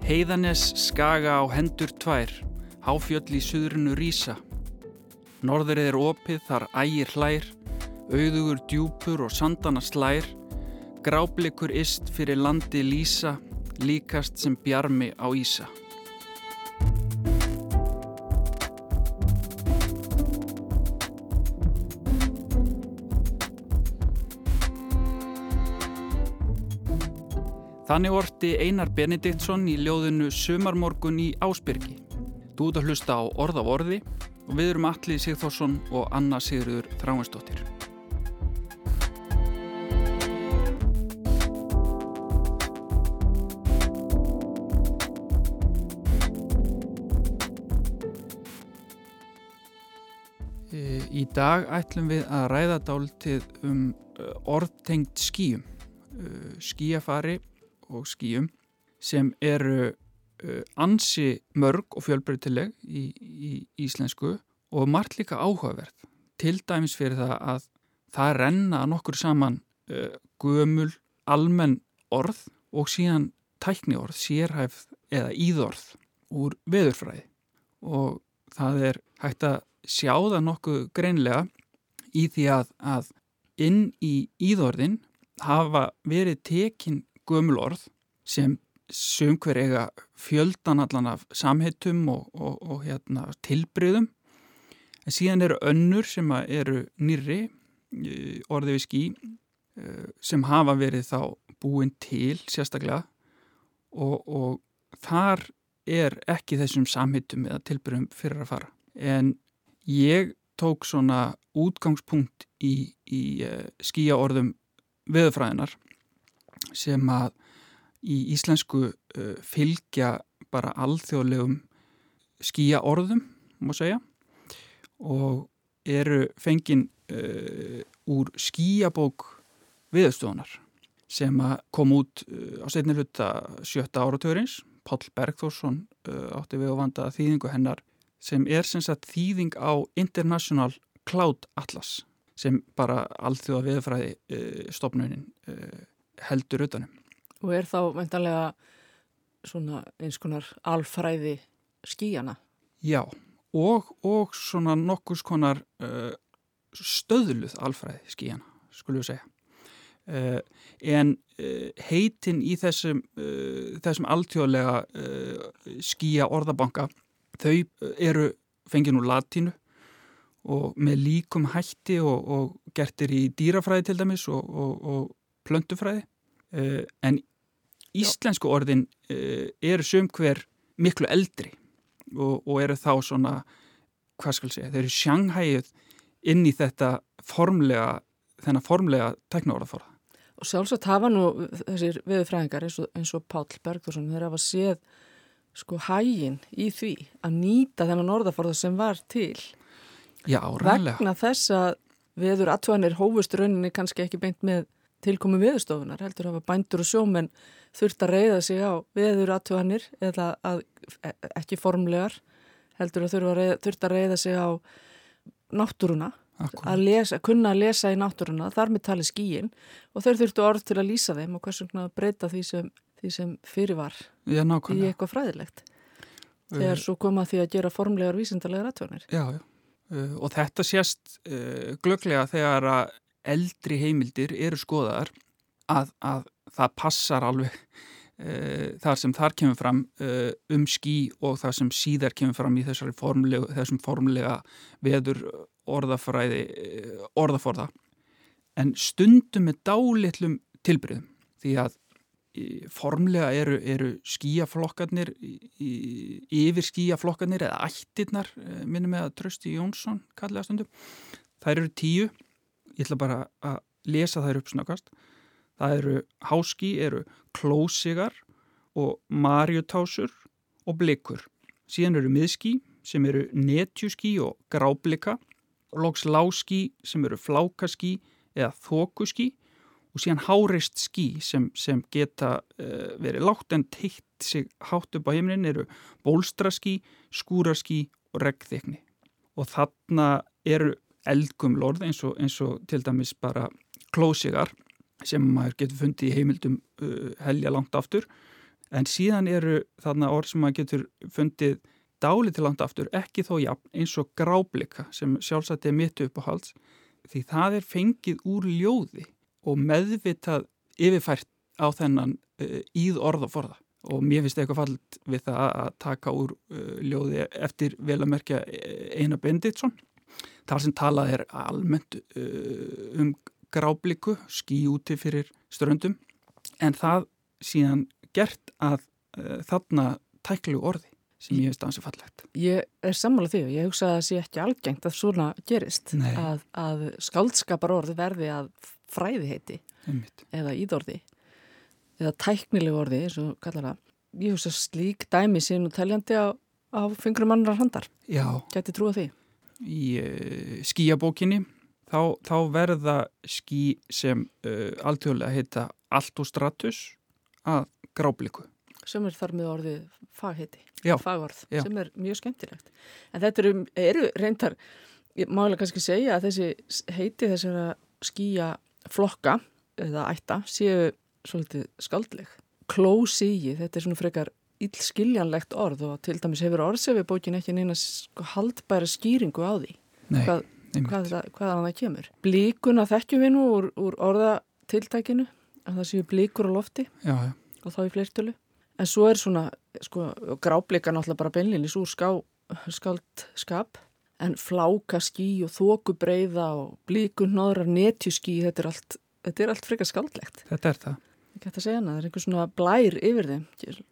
Heiðanes skaga á hendur tvær, háfjöll í suðrinu rísa. Norðrið opið, þar ægir hlær, auðugur djúpur og sandana slær, gráblikur yst fyrir landi lýsa, líkast sem bjarmi á ísa. Þannig orti Einar Benediktsson í ljóðinu Sumarmorgun í Ásbyrgi. Þú ert að hlusta á Orð af orði og við erum Atli Sigþórsson og Anna Sigríður Þráinsdóttir. Í dag ætlum við að ræða dálítið orðtengt skýjum, skýjafari og skýjum sem eru ansi mörg og fjölbreytileg í íslensku og margt líka áhugaverð. Til dæmis fyrir það að það renna nokkur saman gömul, almenn orð og síðan tækniorð, sérhæfð eða íðorð úr veðurfræði. Og það er hægt að sjá það nokkuð greinlega í því að inn í íðorðin hafa verið tekin gömul orð sem sum hver eiga fjöldan allan af samheitum og tilbrigðum. En síðan eru önnur sem eru nýrri orði við ský sem hafa verið þá búin til sérstaklega og þar er ekki þessum samheitum eða tilbrigðum fyrir að fara. En ég tók svona útgangspunkt í skýjaorðum veðurfræðinar sem að í íslensku fylgja bara alþjóðlegum skýjaorðum, má segja, og eru fengin úr skýjabók Veðurstofunnar sem að kom út á seinni hluta 7. áratugurins. Páll Bergþórsson átti við að vanda þýðingu hennar sem er sem sagt þýðing á International Cloud Atlas sem bara alþjóða veðurfræði stofnunin heldur utanum. Og er þá væntanlega svona eins konar alfræði skýjana? Já, og svona nokkurs konar stöðluð alfræði skýjana, skulum við segja. En heitin í þessum alþjóðlega skýja orðabanka, þau eru fengin úr latínu og með líkum hætti og gertir í dýrafræði til dæmis og plöntufræði. En íslensku orðin eru sum hver miklu eldri og eru þá svona, hvað skal segja, þeir eru sjanghæjuð inn í þennan formlega tækniorðaforða. Og sjálfsagt hafa nú þessir veðurfræðingar eins og Páll Bergþórsson, þeir hafa séð sko hægin í því að nýta þennan orðaforða sem var til. Já, ræðilega. Vegna þess að veðurathuganir hófust rauninni kannski ekki beint með tilkomu veðurstofunar, heldur hafa bændur og sjómenn þurft að reiða sig á veðurathuganir eða ekki formlegar, heldur að þurft að reiða sig á náttúruna, að kunna að lesa í náttúruna, þar með tali skýin og þeir þurftu orð til að lýsa þeim og hversu breyta því sem fyrir var í eitthvað fræðilegt. Þegar svo koma því að gera formlegar vísindalegar athuganir. Já, og þetta sést glögglega þegar að eldri heimildir eru skoðaðar að það passar alveg þar sem þar kemur fram ský og það sem síðar kemur fram í þessum formlega veður orðaforða. En stundum með dálitlum tilbrigðum því að formlega eru skýjaflokkarnir yfir skýjaflokkarnir eða ættirnar, minnum með að Trausti Jónsson kallega stundum. Þær eru 10. Ég ætla bara að lesa þær upp snöggast. Það eru háský, eru klósigar og marjutásur og blikur. Síðan eru miðský sem eru netjuský og gráblika og loks láský sem eru flákaský eða þokuský og síðan háreist ský sem geta verið lágt en teygt sig hátt upp á himnin eru bólstraský, skúraský og regnþykni. Og þarna eru eldgömul orð eins og til dæmis bara klósigar sem maður getur fundið í heimildum helja langt aftur En síðan eru þarna orð sem maður getur fundið dálítið langt aftur, ekki þó jafn eins og gráblika sem sjálfsagt mitt uppáhalds, því það fengið úr ljóði og meðvitað yfirfært á þennan íð orðaforða. Og mér finnst eitthvað fallt við það að taka úr ljóði eftir vel að merkja Einar Benediktsson. Þar sem talað almennt grábliku, ský úti fyrir ströndum, en það síðan gert að þarna tæklegu orði sem ég finnst ansi fallegt. Ég sammála því og ég hugsa að það sé ekki algengt að svona gerist, að skáldskaparorð verði að fræðiheiti eða íðorði eða tæknilegu orði, eins og kallar það. Ég hugsa slík dæmi sé nú teljandi á fingrum annar handar. Já. Gæti trúa því? Í skýjabókinni þá verða ský sem alþjóðlega heita altostratus að grábliku. Sem þar með orðið fagheiti, fagorð, sem mjög skemmtilegt. En þetta eru reyndar, ég málega kannski segja að þessi heiti þessara skýja flokka eða ætta séu svolítið skaldleg. Klósíi, þetta svona frekar illskiljanlegt orð og til dæmis hefur orðsefjabókin ekki neina haldbæra skýringu á því. Nei, hvaðan það kemur. Blíkuna þekkjum við nú úr orðatiltækinu, að það séu blíkur á lofti og þá í fleirtölu. En svo svona, gráblika náttúrulega bara beinlínis úr skáldskap, en fláka ský og þokubreiða og blíkunnóðrar netjuský, þetta allt frekar skáldlegt. Þetta það. Ekki hægt að segja hana, það einhver svona blær yfir þeim.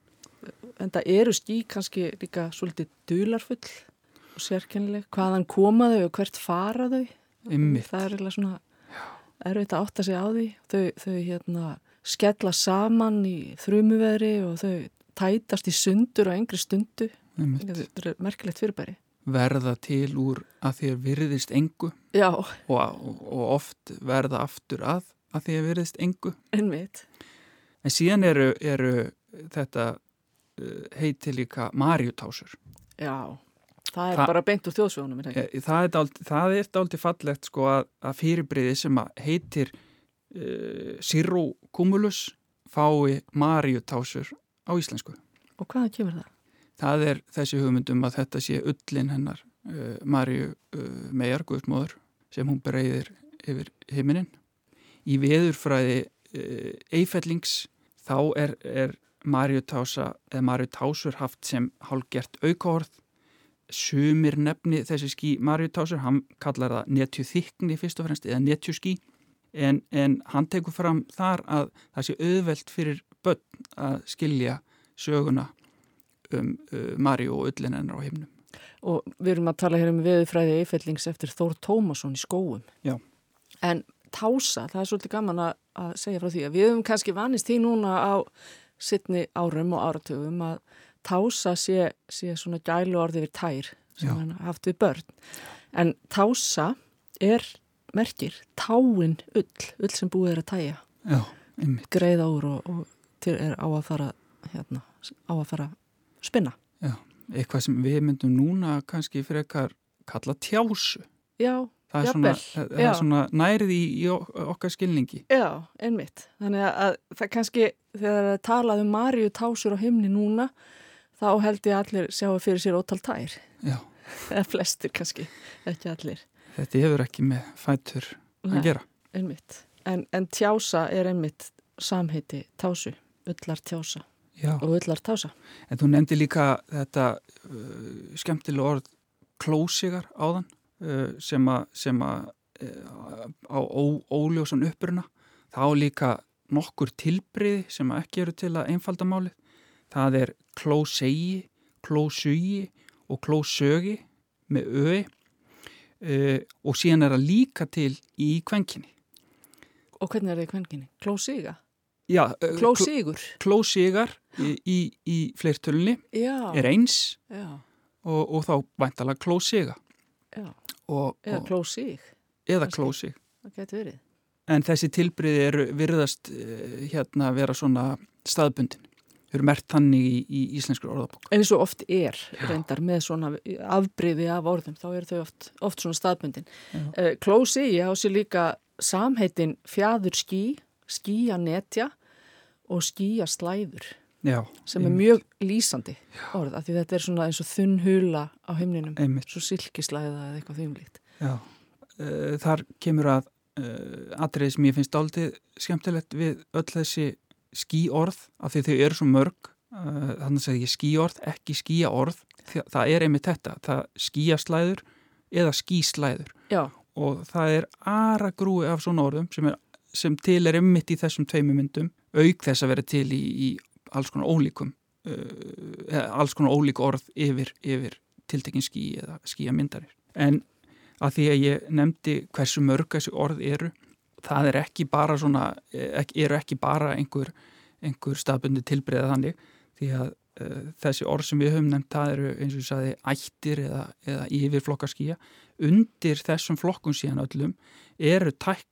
En það eru ský kannski líka svolítið dularfull og sérkennileg. Hvaðan koma þau og hvert fara þau? Einmitt. Það eiginlega svona erfitt að átta sig á því. Þau skella saman í þrumuveðri og þau tætast í sundur á engri stundu. Þetta merkilegt fyrirbæri. Verða til úr að þér virðist engu. Já. Og oft verða aftur að þér virðist engu. Einmitt. En síðan eru þetta heiti líka Maríutásur. Já, það bara beint úr þjóðsögunum. Það dálítið fallegt að fyrirbrigði sem heitir Cirro cumulus fái Maríutásur á íslensku. Og hvaðan kemur það? Það þessi hugmyndum að þetta sé ullin hennar Maríu Meyjar, Guðsmóður, sem hún breiðir yfir himinin. Í veðurfræði Eyfellings þá er Maríutása eða Maríutásur haft sem hálfgert aukaorð. Sumir nefni þessi ský Maríutásur, hann kallar það netjuþykkni fyrst og fremst eða netjuský. En hann tekur fram þar að það sé auðvelt fyrir börn að skilja söguna Maríu og ullin hennar á himnum. Og við erum að tala hér veðurfræði Eyfellings eftir Þór Tómasson í Skógum. Já. En tása, það svolítið gaman að segja frá því að við höfum kannski vanist því núna á seinni árum og áratugum að tása sé svona gælu orði við tær sem hann haft við börn. En tása merkir táin ull sem búið að tæja. Já, einmitt. Greiða úr og á að fara að spinna. Já, eitthvað sem við myndum núna kannski frekar kalla tjásu. Já, það er svona nærið í okkar skilningi. Já, einmitt. Þannig að það kannski þegar það talaði Maríutásur á himni núna þá held ég allir sjá fyrir sér ótal tær. Já. Eða flestir kannski, ekki allir. Þetta hefur ekki með fætur að gera. Einmitt. En tjása einmitt samheiti tásu, ullar tjása. Já. Og ullar tása. En þú nefndi líka þetta skemmtilega orð klósigar áðan sem að á óljósan uppruna. Þá líka nokkur tilbrigði sem ekki eru til að einfalda málið. Það klósegi, klósugi og klósögi með öi. Og síðan það líka til í kvenkinni. Og hvernig það í kvenkinni? Klósiga? Já. Klósigur? Klósigar í fleirtölunni eins og þá væntalega klósiga. Já. Eða klósig. Eða klósig. Það getur verið. En þessi tilbrigði virðast vera svona staðbundin. Þau eru merkt þannig í íslenskur orðabók. En eins og oft reyndar með svona afbrigði af orðum, þá eru þau oft svona staðbundin. Klósigi á sér líka samheitin fjæður ský, skýjanetja og skýjaslæður. Já, sem mjög lýsandi orð, af því þetta svona eins og þunn hula á himninum, svo silkislæða eða eitthvað þumlíkt. Já, þar kemur að atriði sem ég finnst dálítið skemmtilegt við öll þessi skýorð, af því þau eru svo mörg, þannig að segja ég skýorð, ekki skýjaorð, það einmitt þetta, það skýjaslæður eða skýslæður. Já. Og það aragrúi af svona orðum sem til einmitt í þessum tveimur myndum, auk þess að vera til í alls konar ólíkum, alls konar ólík orð yfir tiltekin ský eða skýjamyndarir. En að því að ég nefndi hversu mörg þessi orð eru, það ekki bara svona, eru ekki bara einhver staðbundi tilbreyða þannig, því að þessi orð sem við höfum nefnt, það eru eins og ég sagði ættir eða yfirflokka skýja. Undir þessum flokkum síðan öllum eru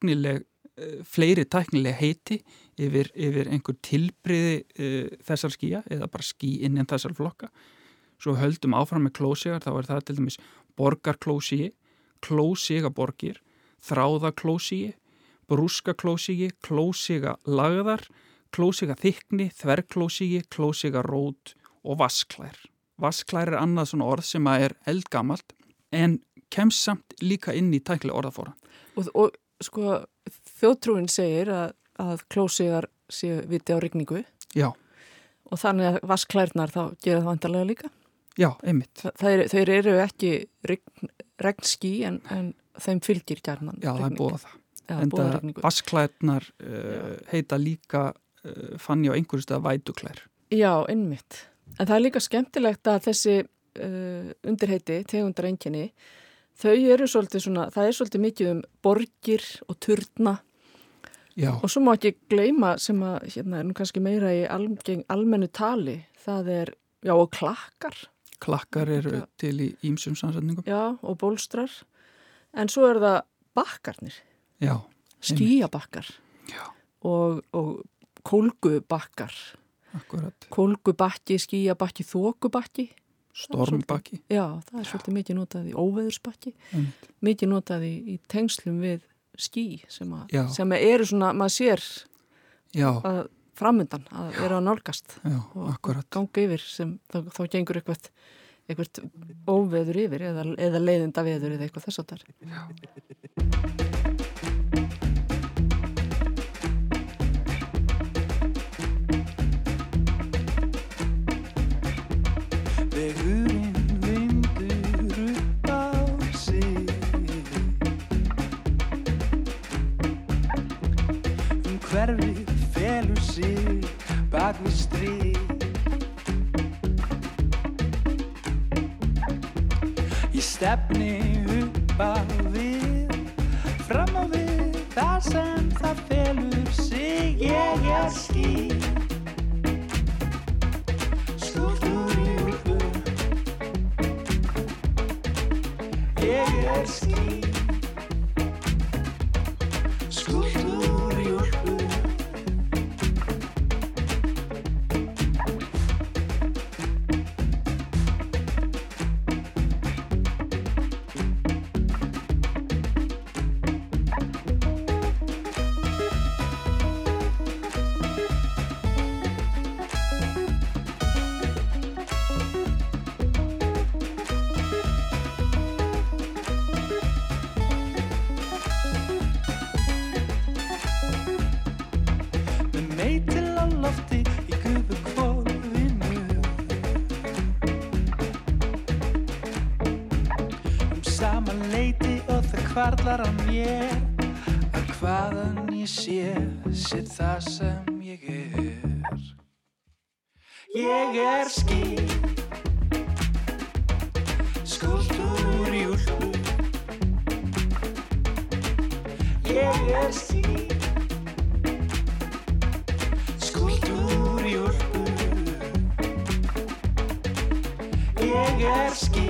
fleiri tæknileg heiti yfir einhver tilbreyði þessar skýja eða bara ský innan þessar flokka. Svo höldum áfram með klósigar, þá það til dæmis borgarklósigi, klósigaborgir, þráðaklósigi, brúskaklósigi, klósigalagðar, klósigaþykni, þverklósigi, klósigarót og vassklær. Vassklær annað svona orð sem eldgamalt en kemst samt líka inn í tæknilega orðafóra. Og sko þjóðtrúin segir að klósigar séu viti á rigningu. Já. Og þannig að vassklærnar þá gera það vantarlega líka. Já, einmitt. Þeir eru ekki regnský en þeim fylgir gjarnan. Já, það búið það. En vassklærnar heita líka fann ég á einhverju stað vætuklær. Já, einmitt. En það líka skemmtilegt að þessi undirheiti, tegundareinkenni, þau eru svolítið svona, það svolítið mikið borgir og turna. Já. Og svo má ekki gleyma sem að hérna nú kannski meira í almennu tali, það og klakkar. Klakkar eru til í ýmsum samsetningum. Já, og bólstrar. En svo það bakkarnir. Já. Skýjabakkar. Já. Og kólgubakkar. Akkurat. Kólgubakki, skýjabakki, þokubakki. Stormbakki. Já, það svolítið mikið notað í óveðursbakki. Mikið notað í tengslum við ský sem eru svona, maður sér að framundan að vera að nálgast. Já, og ganga yfir sem þá gengur eitthvað óveður yfir eða leiðinda veður eða eitthvað þess að þar. Já. Vegurinn vindur upp á sig hverfið felur sig bak við strik. Ég stefni upp á við, fram á við, þar sem það felur sig. Ég ský, skúlptúr í úlpu. Ég ský, skúlptúr í úlpu. Hvarlar á mér að hvaðan ég sé það sem ég er ský, skúlptúr í úlpu. Ég er ský, skúlptúr í úlpu. Ég er ský,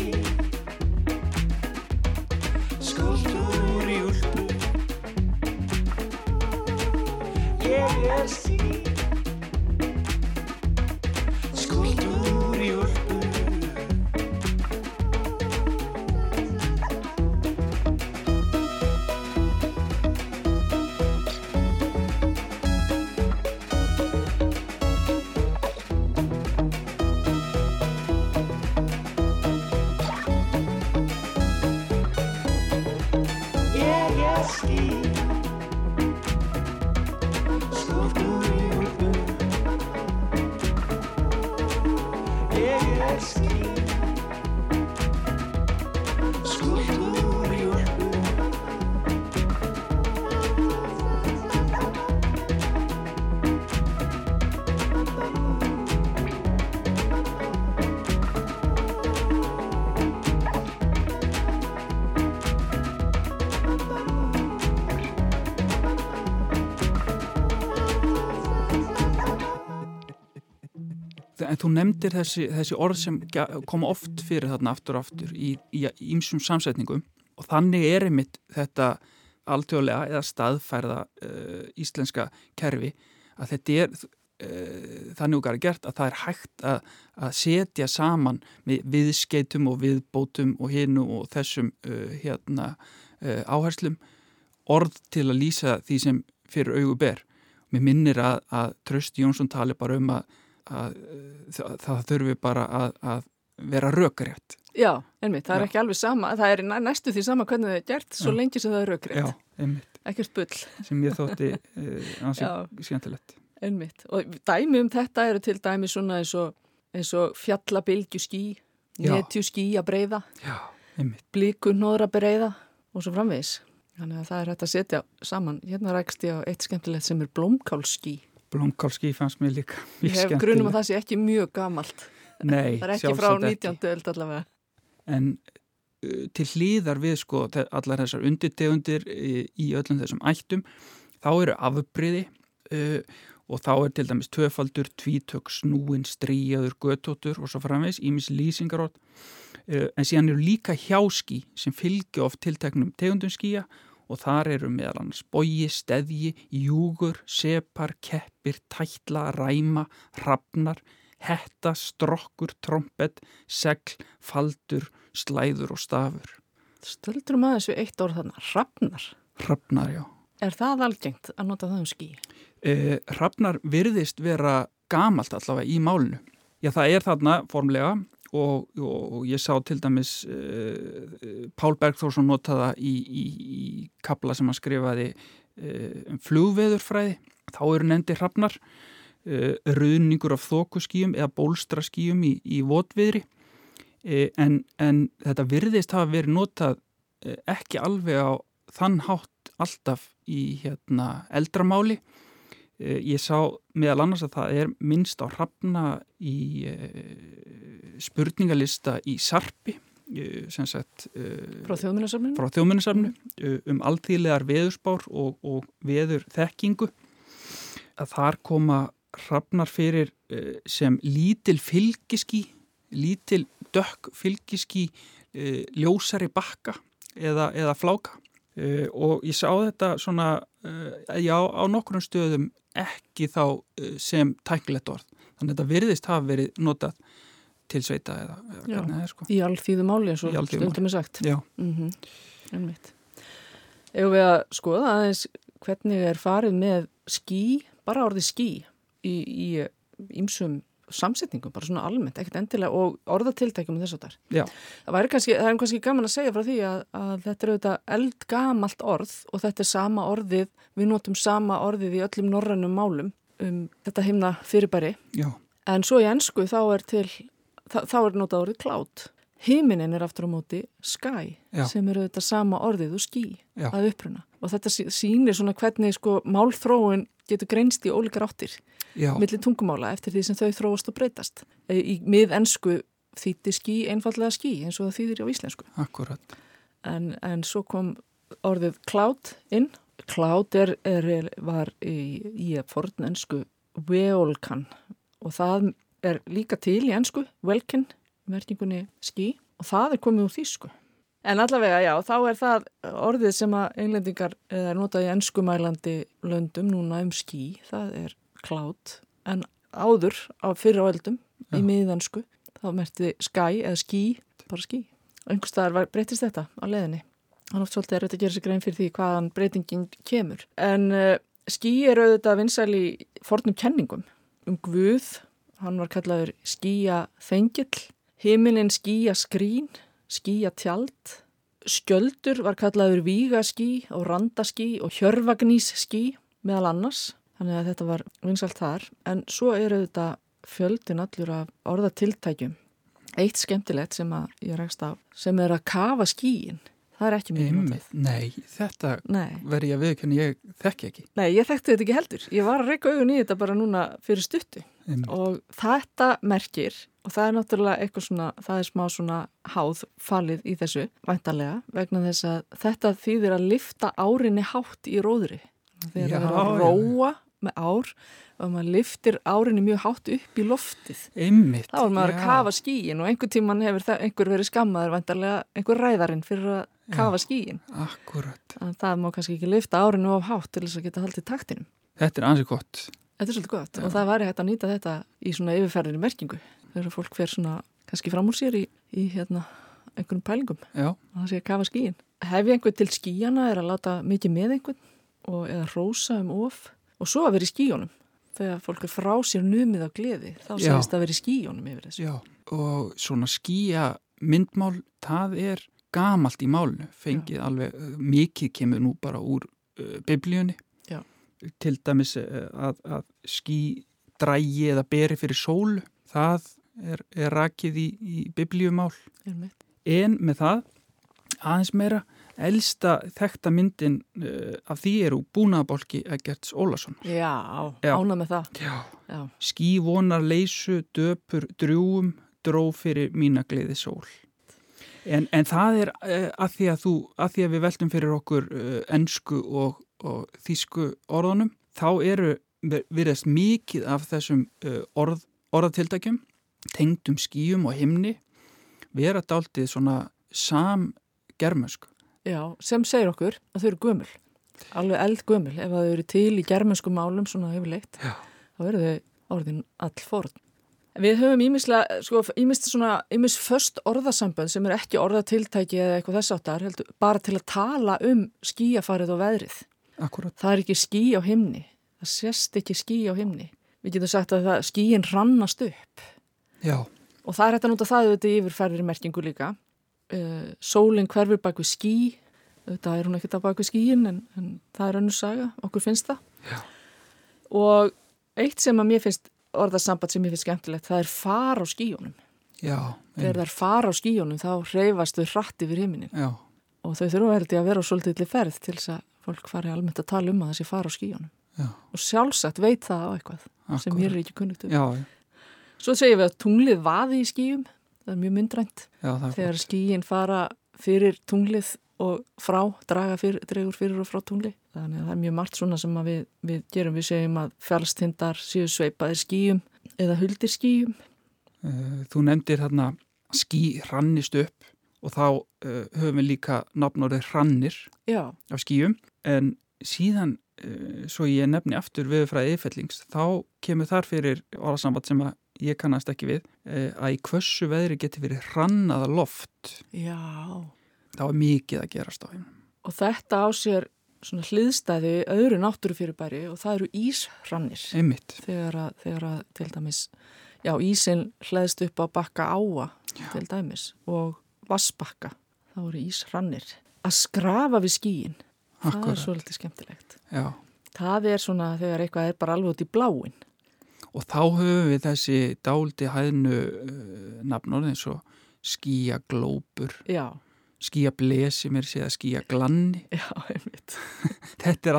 skúlptúr í úlpu. Ég er ský, skúlptúr í úlpu. En þú nefndir þessi orð sem koma oft fyrir þarna aftur og aftur í ýmsum samsetningum og þannig einmitt þetta alþjóðlega eða staðfærða íslenska kerfi að þetta þannig okkar gert að það hægt að setja saman með viðskeytum og viðbótum og hinu og þessum áherslum orð til að lýsa því sem fyrir augu ber. Mér minnir að Trausti Jónsson tali bara að það þurfi bara að vera rökrétt. Já, einmitt, það er ekki alveg sama, það er næstu því sama hvernig það er gert, svo lengi sem það er rökrétt. Já, einmitt. Ekkert bull. Sem ég þótti skemmtilegt. Einmitt, og dæmi þetta eru til dæmi svona eins og fjallabilgjuský, netjuskýjabreiða, blikunóðrabreiða og svo framvegis. Þannig að það er hægt að setja saman. Hérna rækst ég á eitt skemmtilegt sem er blómkálský. Blómkálský fannst mér líka mjög skemmtilegt. Ég hef grunum að það sé ekki mjög gamalt. Nei, það er ekki frá 19. öld allavega. En til hlýðar við sko allar þessar undirtegundir í öllum þessum ættum, þá eru afbrigði og þá er til dæmis tvöfaldur, tvítök, snúin, stríjaður, götóttur og svo framvegis, ýmis lýsingarótt. En síðan eru líka hjáský sem fylgja oft tilteknum tegundum skýja og þar eru meðal annars bogi, steðji, júgur, separ, keppir, tætla, ræma, hrafnar, hetta, strokkur, trompet, segl, faldur, slæður og stafur. Stöldurum aðeins við eitt orð þarna, hrafnar. Hrafnar, já. Er það algengt að nota það ský? Hrafnar virðist vera gamalt allavega í málinu. Já, það er þarna formlega og ég sá til dæmis Pál Bergþórsson notaða í kafla sem hann skrifaði flugveðurfræði. Þá eru nefndir hrafnar, ruðningur af þokuskýjum eða bólstraskýjum í votviðri en þetta virðist hafa verið notað ekki alveg á þann hátt alltaf í eldramáli. Ég sá meðal annars að það er minnst á hrafna í spurningalista í Sarpi sem sagt frá Þjóðminjasafninu alþýðlegar veðurspár og veðurþekkingu að þar koma hrafnar fyrir sem lítil fylgiský, lítil dökk fylgiský, ljósari bakka eða fláka og ég sá þetta svona á nokkrum stöðum ekki þá sem tæknilegt orð. Þannig að þetta virðist hafa verið notað til sveita eða hvernig það er sko. Í alþýðu máli eins og stundum er sagt. Já. Einmitt. Ef við að skoða aðeins hvernig er farið með ský, bara orðið ský í ýmsum samsetningum, bara svona almennt, ekkert endilega og orðatiltækjum og þess að þar. Já. Það er kannski gaman að segja frá því að þetta er auðvitað eldgamalt orð og þetta er sama orðið, við notum sama orðið í öllum norrænum málum þetta himna fyrirbæri. Já. En svo í ensku þá er notað orðið cloud. Himinin er aftur á móti sky, sem er auðvitað sama orðið og ský að uppruna. Og þetta sýnir svona hvernig sko málþróun getur greinst í ólíkar áttir milli tungumála eftir því sem þau þróast og breytast. Í mið-ensku þýddi ský einfallega ský eins og það þýðir á íslensku. Akkurat. En svo kom orðið cloud inn. Cloud var í fornensku veolkan og það er líka til í ensku, velkin, merkingunni ský og það er komið úr þýsku. En allavega, já, þá er það orðið sem að englendingar notað í enskumælandi löndum núna ský, það er cloud, en áður fyrr á öldum í miðensku, þá merkti sky eða ský, bara ský. Einhvers staðar breytist þetta á leiðinni. Hann oft svolítið að gera sig grein fyrir því hvaðan breytingin kemur. En ský er auðvitað vinsæl í fornum kenningum Guð, hann var kallaður skýjaþengill, himinin skýjaskrín, skýjatjald, skjöldur var kallaður vígaský og randaský og hjörvagnýsský meðal annars, þannig að þetta var vinsælt þar, en svo eru þetta fjöldin allur af orðatiltækjum. Eitt skemmtilegt sem að ég rækst á, sem er að kafa skýin. Það er ekki mjög notið. Nei, þetta verði ég að viðurkenna, ég þekki ekki. Nei, ég þekkti þetta ekki heldur. Ég var að reka augun í þetta bara núna fyrir stuttu. Og þetta merkir, og það er náttúrulega eitthvað svona, það er smá svona háð falið í þessu, væntanlega, vegna þess að þetta þýðir að lyfta árinni hátt í róðri. Þegar það er að róa með ár og maður lyftir árinni mjög hátt upp í loftið. Einmitt. Þá maður að kafa skíin og einhver tíman hefur einhver verið skammaður vantarlega einhver ræðarinn fyrir að kafa skíin. Akkurat. Það má kannski ekki lyfta árinu of hátt til þess að geta haldið taktinum. Þetta ansið gott. Þetta svolítið gott og það væri hægt að nýta þetta í svona yfirferðinni merkingu. Þegar fólk fer svona kannski fram úr sér í einhverjum pælingum. Já. Það sé að kafa skíin. Hef ég einhvern til skíjana að láta mikið með einhvern eða rósa of og svo að vera í skíjónum. Þegar fólk frá sér numið á gleði, þá segist að vera í skíjónum yfir þessu. Já, og svona skíja myndmál, það gamalt í málnu, fengið alveg, mikið kemur nú bara úr biblíunni. Já. Til dæmis að skí drægi eða beri fyrir sólu, það rakið í biblíumál. En með það, aðeins meira, elsta þekkta myndin af því búnaðabálki Eggerts Ólafsson. Já, ána með það. Já. Ský vonar leysu, döpur, drjúum, dró fyrir mína gleði sól. En það að því að við veltum fyrir okkur ensku og þýsku orðunum, þá virðast mikið af þessum orðatildækjum, tengdum skýjum og himni, vera dálítið svona samgermönsku. Já, sem segir okkur að þau eru gömul, alveg eldgömul. Ef þau eru til í germönsku málum svona yfirleitt, þá eru þau orðin allforn. Við höfum ýmist föst orðasambönd sem ekki orðatiltæki eða eitthvað þess áttar, bara til að tala skýjafarið og veðrið. Akkurat. Það ekki ský á himni, það sést ekki ský á himni. Við getum sagt að skýin rannast upp. Já. Og það hægt að nota það auðvitað yfirferðir merkingu líka. Sólin hverfur bak við ský, þetta hún ekkert á bak við skýin en það önnur saga, okkur finnst það. Já. Og eitt sem að mér finnst orðasamband sem mér finnst skemmtilegt, það far á skýjónum. Já. Þegar það far á skýjónum þá hreyfast þau hratt yfir himinin. Já. Og þau þurfa held ég að vera á svolítið ferð til þess að fólk fari almennt að tala að þessi far á skýjónum. Já. Og sjálfsagt veit það á eitthvað. Akkurat. Sem mér ekki kunnugt um. Já. Svo segjum við að tunglið vaði í skýjum. Það mjög myndrænt. Já, þegar skýin fara fyrir tunglið og dregur fyrir og frá tungli. Þannig að það mjög margt svona sem að við gerum. Við segjum að fjallstindar séu sveipaðir skýjum eða huldir skýjum. Þú nefndir þarna ský hrannist upp og þá höfum við líka nafnorðið hrannir af skýjum. En síðan, svo ég nefni aftur veðurfræði yfirfellings, þá kemur þar fyrir orðasamband sem að ég kannast ekki við, að í hvössu veðri geti verið hrannaða loft. Já. Það mikið að gerast á þeim. Og þetta á sér svona hliðstæði öðru náttúrufyrirbæri og það eru íshrannir. Einmitt. Þegar að til dæmis, ísinn hleðst upp á bakka áa til dæmis og vassbakka, þá eru íshrannir. Að skrafa við skýin, það svolítið skemmtilegt. Já. Það svona þegar eitthvað bara alveg út í bláin. Og þá höfum við þessi dálítið hæðnu nafnorð eins og skýjaglópur, skýjablesi mér sé að skýjaglanni. Já, einmitt. Þetta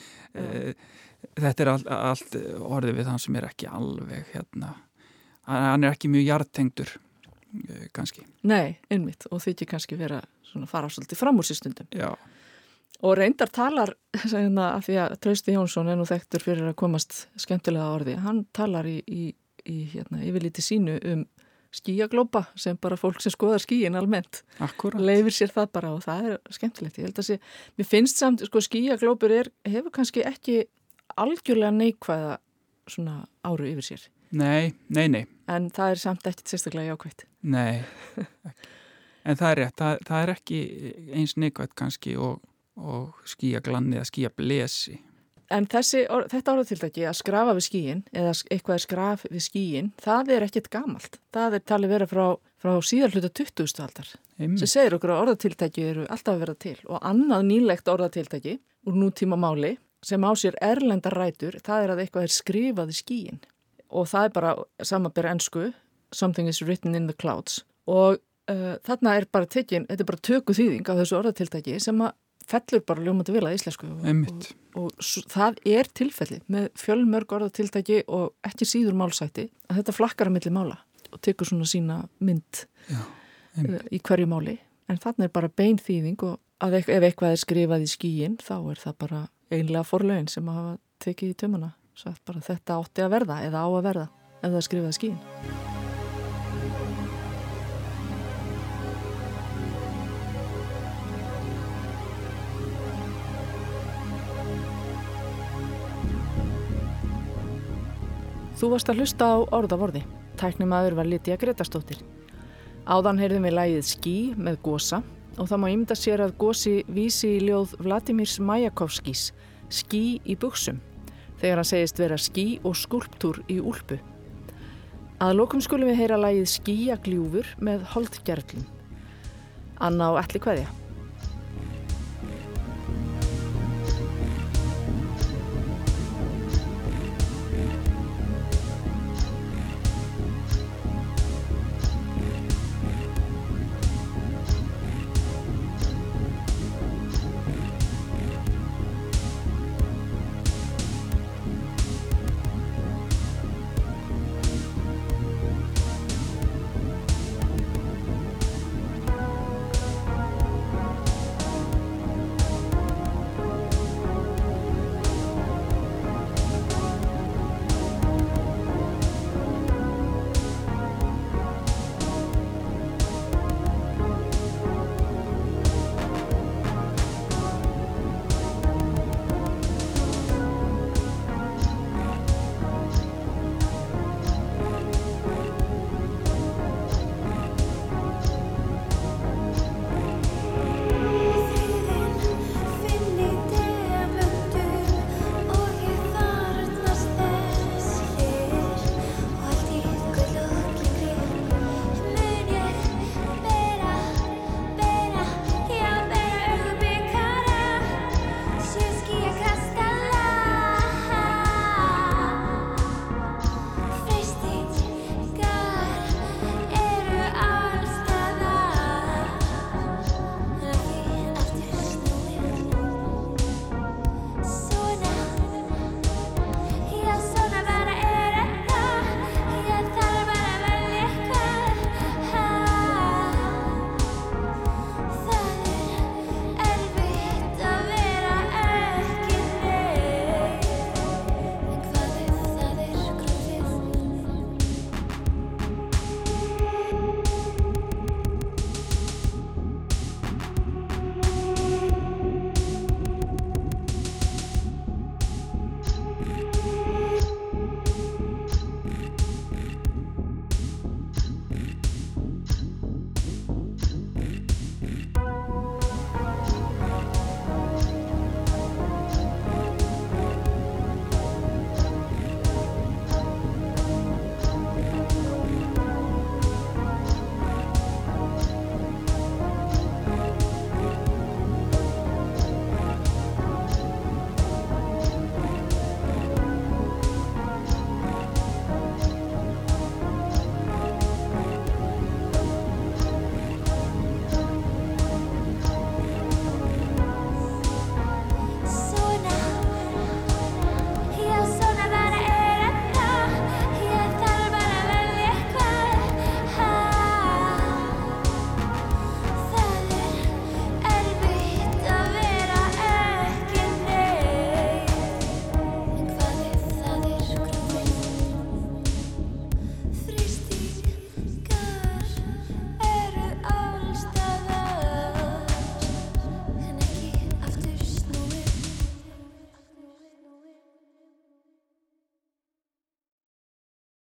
allt orðið við þann sem ekki alveg hann ekki mjög jarðtengdur kannski. Nei, einmitt, og þykir kannski vera svona fara svolítið fram úr sér stundum. Já. Og reyndar talar, af því að Trausti Jónsson nú þekktur fyrir að komast skemmtilega orði, hann talar í yfirliti sínu skýjaglópa sem bara fólk sem skoðar skýin almennt. Akkurat. Leifir sér það bara og það skemmtilegt. Ég held að mér finnst samt, skýjaglópur hefur kannski ekki algjörlega neikvæða svona áru yfir sér. Nei. En það samt ekkit sérstaklega jákvætt. Nei, ekki. En það rétt, það ekki eins neikvætt kannski og skýjaglanni eða skýjablesi. En þetta orðatiltæki að skrafa við skýin eða eitthvað skraf við skýin, það ekkert gamalt. Það talið vera frá síðarhluta 20. aldar. Sem segir okkur að orðatiltæki eru alltaf að vera til. Og annað nýlegt orðatiltæki úr nútíma máli sem á sér erlendar rætur, það að eitthvað skrifað í skýin. Og það bara samanber ensku, something is written in the clouds. Og þarna bara þetta bara töku þýðing á þessu orðatiltæki sem að fellur bara ljómandi vel að íslensku og það tilfelli með fjölmörg orðatiltæki og ekki síður málsætti að þetta flakkar að milli mála og tekur svona sína mynd í hverju máli en þarna bara bein þýðing og ef eitthvað skrifað í skýin þá það bara einlega forlögin sem hafa tekið í taumana. sagt bara þetta átti að verða eða á að verða ef það skrifaði skíin. Þú varst að hlusta á Orðavorði. Tæknimaður var Lydia Gretarsdóttir. Áðan heyrðum við lagið Ský með Gosa og það má ímynda sér að Gosi vísi í ljóð Vladimirs Majakovskís, Ský í buxum, þegar hann segist vera ský og skúlptúr í úlpu. Að lokum skulum við heyra lagið Skýjagljúfur með Holdgerlum. Anna og Atli kveðja.